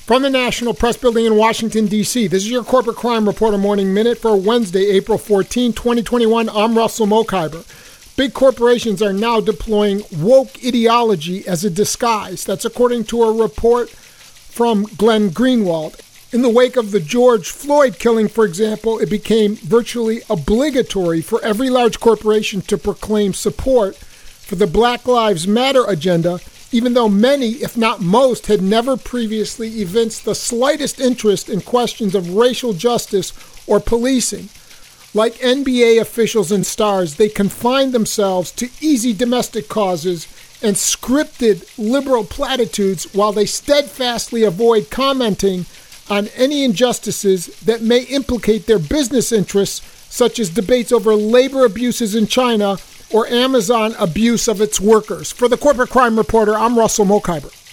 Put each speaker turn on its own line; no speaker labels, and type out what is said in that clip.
From the National Press Building in Washington, D.C., this is your Corporate Crime Reporter Morning Minute for Wednesday, April 14, 2021. I'm Russell Mokhiber. Big corporations are now deploying woke ideology as a disguise. That's according to a report from Glenn Greenwald. In the wake of the George Floyd killing, for example, it became virtually obligatory for every large corporation to proclaim support for the Black Lives Matter agenda, even though many, if not most, had never previously evinced the slightest interest in questions of racial justice or policing. Like NBA officials and stars, they confined themselves to easy domestic causes and scripted liberal platitudes while they steadfastly avoid commenting on any injustices that may implicate their business interests, such as debates over labor abuses in China or Amazon abuse of its workers. For the Corporate Crime Reporter, I'm Russell Mokhiber.